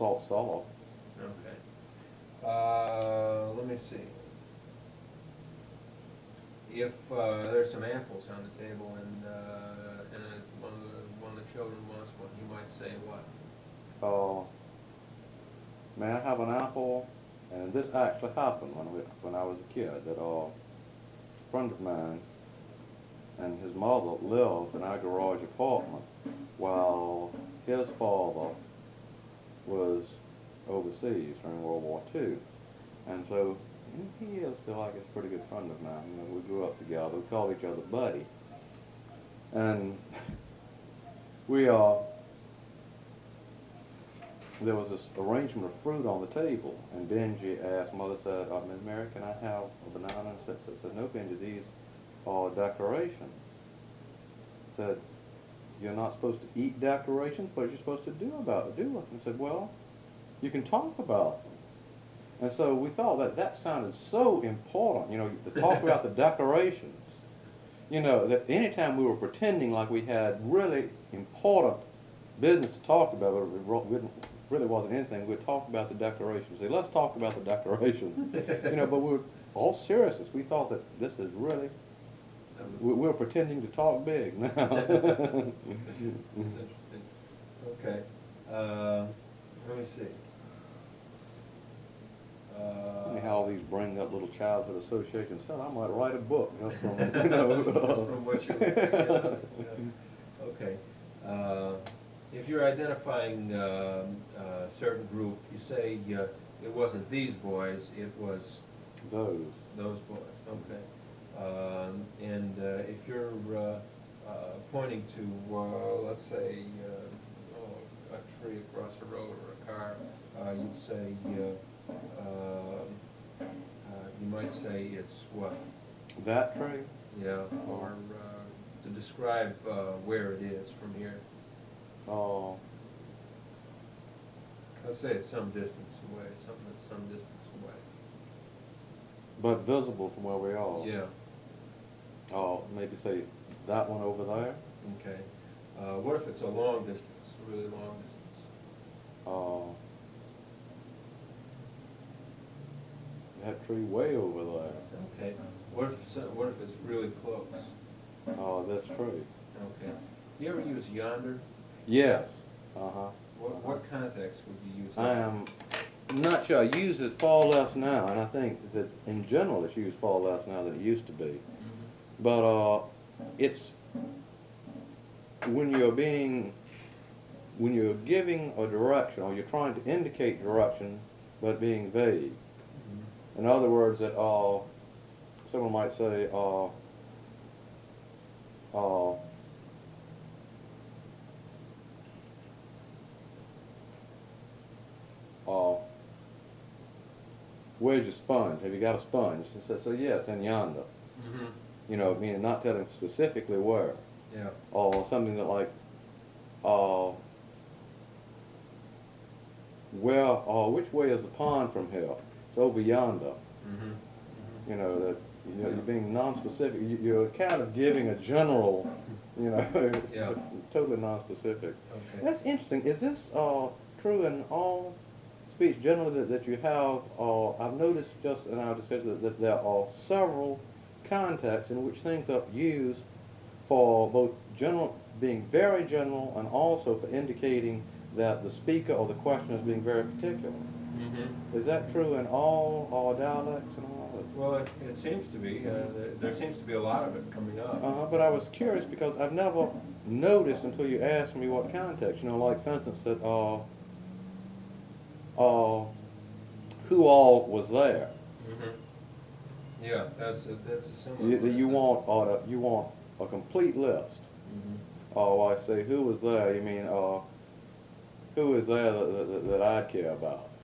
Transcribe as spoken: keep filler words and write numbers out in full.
salt cellar. Okay. Uh, let me see. If uh, there's some apples on the table and, uh, and uh, one of the, one of the children wants one, you might say what? Uh, may I have an apple? And this actually happened when we, when I was a kid. That uh, a friend of mine and his mother lived in our garage apartment while his father was overseas during World War Two. And so he is still, I guess, a pretty good friend of mine. You know, we grew up together. We called each other buddy. And we uh, there was this arrangement of fruit on the table, and Benji asked, Mother said, uh, Miss Mary, can I have a banana? And said, said, said no, Benji, these are decorations. Said, you're not supposed to eat decorations, but you're supposed to do about it, do with them. Said, well, you can talk about them. And so we thought that that sounded so important, you know, to talk about the decorations. You know, that anytime we were pretending like we had really important business to talk about, but it really wasn't anything, we'd talk about the decorations. Say, let's talk about the decorations. You know, but we were all seriousness. We thought that this is really, we, we were pretending to talk big now. That's interesting. Okay. Uh, let me see. Uh, How all these bring up little childhood associations. Hell, I might write a book just from, you know. Just from what you were yeah. Okay. Uh, if you're identifying uh, a certain group, you say uh, it wasn't these boys, it was those. Those boys. Okay. Um, and uh, if you're uh, uh, pointing to, uh, let's say, uh, oh, a tree across the road or a car, uh, you'd say. Uh, Uh, uh, you might say it's what? That tree? Yeah, or uh, to describe uh, where it is from here. Oh. Let's say it's some distance away, something that's some distance away. But visible from where we are? Yeah. Oh, maybe say that one over there? Okay. Uh, what if it's a long distance, a really long distance? Oh. That tree way over there. Okay. What if it's, what if it's really close? Oh, this tree. Okay. You ever use yonder? Yes. Uh-huh. What, uh-huh. what context would you use that? I am not sure. I use it far less now, and I think that in general it's used far less now than it used to be. Mm-hmm. But uh, it's when you're being, when you're giving a direction, or you're trying to indicate direction, but being vague. In other words, that uh, someone might say, uh, uh, uh, where's your sponge? Have you got a sponge? And so, so yeah, it's in yonder. Mm-hmm. You know, meaning not telling specifically where. Yeah. Or something that like, uh, where, uh, which way is the pond from here? It's over yonder. Mm-hmm. Mm-hmm. You know, that you know, you're being non-specific. You, you're kind of giving a general, you know, yeah. totally non-specific. Okay. That's interesting. Is this uh, true in all speech generally that, that you have? Uh, I've noticed just in our discussion that, that there are several contexts in which things are used for both general, being very general, and also for indicating that the speaker or the questioner is being very particular. Mm-hmm. Is that true in all, all dialects and all? Well, it, it seems to be. Uh, there, there seems to be a lot of it coming up. Uh-huh, but I was curious because I've never noticed until you asked me what context. You know, like for instance, that uh, uh, who all was there? Mm-hmm. Yeah, that's a, that's a similar. You, you want uh, you want a complete list. Mm-hmm. Oh, I say who was there? You mean uh, who is there that, that, that I care about?